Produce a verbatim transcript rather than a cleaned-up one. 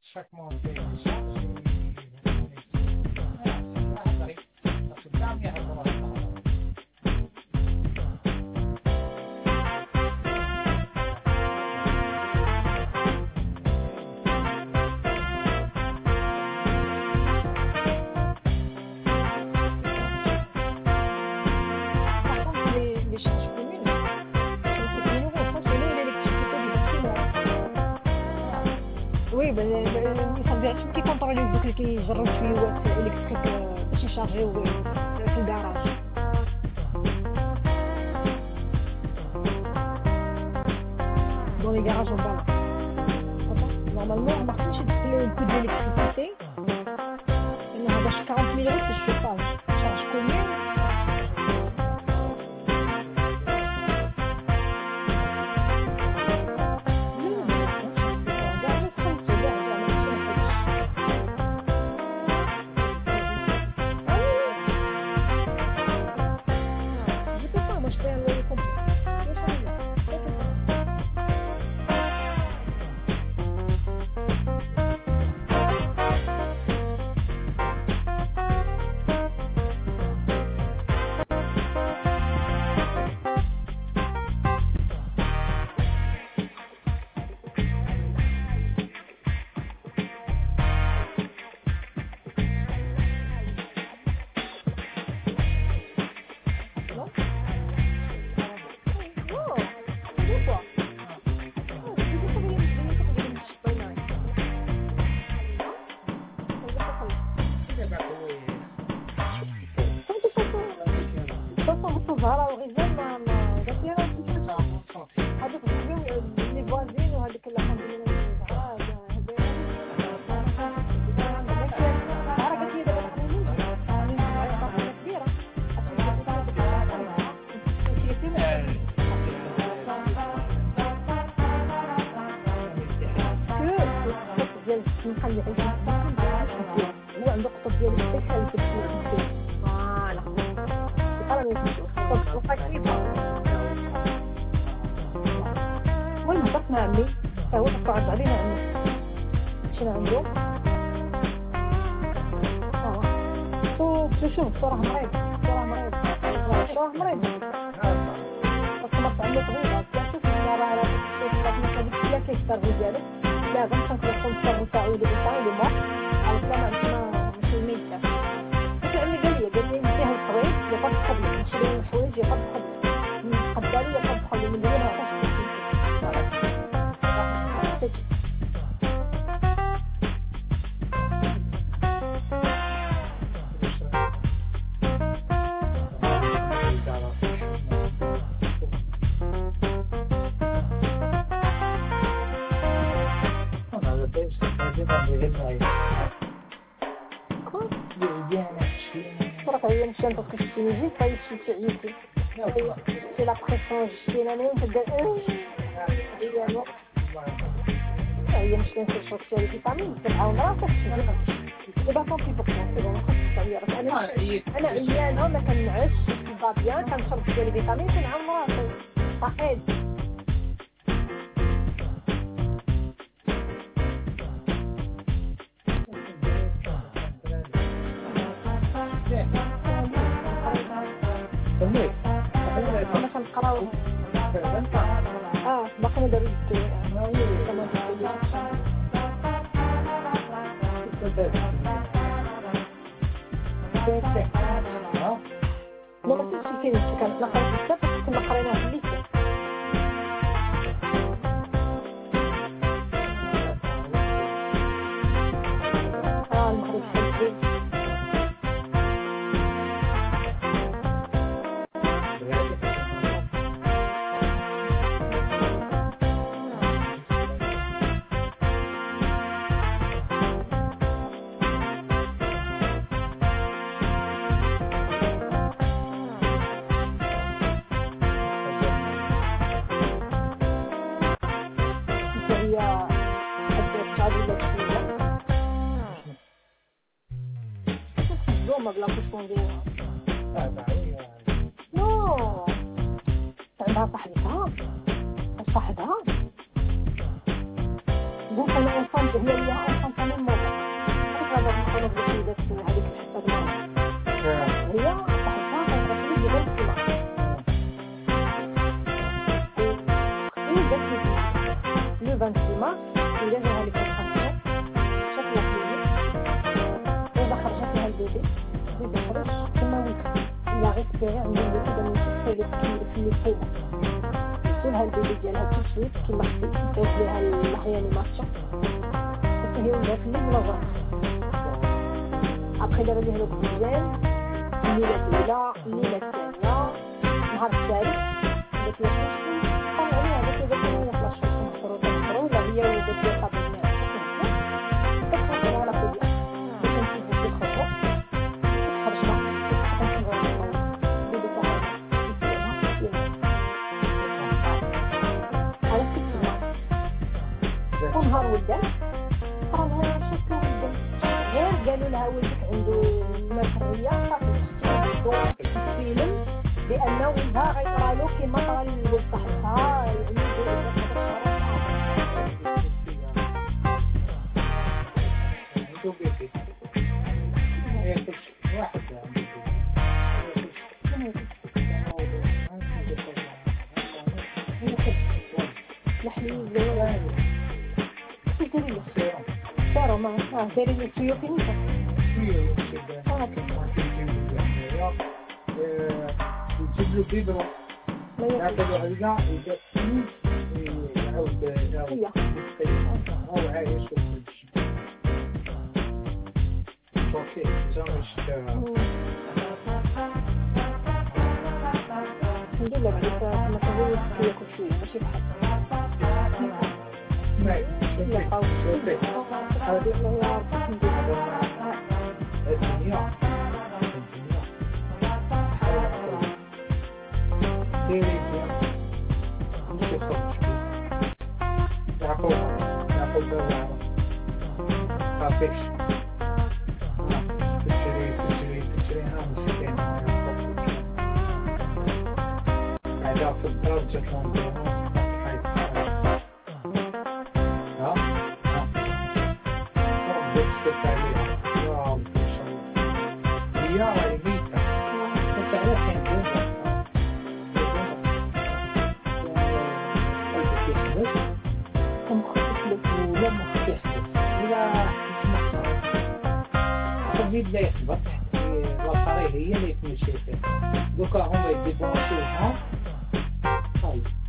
chaque montée de charge, واحد طريق قدام يهرب ورا الطريق. Oui, ben, ils sont bien qui contrôlent les autres qui gèrent le tuyau électrique باش يشارجيو في الكراج. Dans les garages en bas. Normalement, remarquez, j'ai le coût de l'électricité. Il y a quarante mille euros que je fais pas. Je charge combien? ظهر الغزال ما ما قالت لي راه هذوك لي فوازين وهذيك اللي حاملين الزهراء نخلي هو عنده قطب ديال السكر والتكسير فوالا المهم هضرت مع عمي فهو تقعد علينا عمي مشينا عنده شوف شوف راه مريض راه مريض راه مريض عندي طبيبه شوف راه راه هذيك هي كيشتغل ديالك لا غنمشي نكون الصبر تاعو اللي بتاعو اللي ما على السلامه عندنا ماشي الميت تاعو عمي قال لي قال لي فيها الصغير يقد قبل نشري الحوايج يقد قبل قداري يقد قبل من دونها J'aime parce que je suis musique, pas ici, c'est la pression, je suis la même, c'est de également. Il y a une chaîne sociale qui termine, c'est un grand festival. C'est pas tant pis pour moi, c'est bon, c'est-à-dire, أنا عيانة ما كنعش، با بيان كنشرب شوية الفيتامين كنعاون راسي، صحيح. أنا كنقراو آه باقي ما داروش ما ماشي كاين شي كنقرا بزاف كنا قريناه في الليسي اه المغرب حلوين ما بلا كشكون ديالها نو عندها صاحبتها صاحبها قلت انا انسان هي اللي انسان ريسبيري عندهم كذا من شي حاجة في اللحومة يديرها البيبي ديالها tout de suite كيما خصو يدير ليها الريانيماسيون هي ولات اللي منظمة ابخي دار ليها لوكسيجين الليلة الأولى الليلة الثانية النهار الثالث قالت لها شنو طلعوا ليها قالت لها قالت لها شنو نخرجوا نخرجوا لا هي ولات ليها قبل تخرج على كل نهار ولدان قالوا لها شكرا ولدان غير قالوا لها ولدك عنده مسرحية صافي فيلم بأن ولدها غيطرى له كيما طرى للولد صاحبها Claro, ma ah, per il suo finito. Io ah, che يجيب له بيبرة يعتبر القاع يجسم يعود يعود هو عايش اوكي زمان الحمد لله بعد ما تقول هي كل شيء ماشي بحال اسمعي لا قوي هذه اللي هي الدنيا ديري مش يخرج يعقوب يعقوب ده فافيش تشتري تشتري تشتري هم سكين قاعدة في الدرجة كمان ها ها بس عليها يا رب إن شاء الله هي عيبيتها وتعرف يعني البيت لا يثبت البطارية هي اللي تمشي فيها دوكا هما يديبونشيوها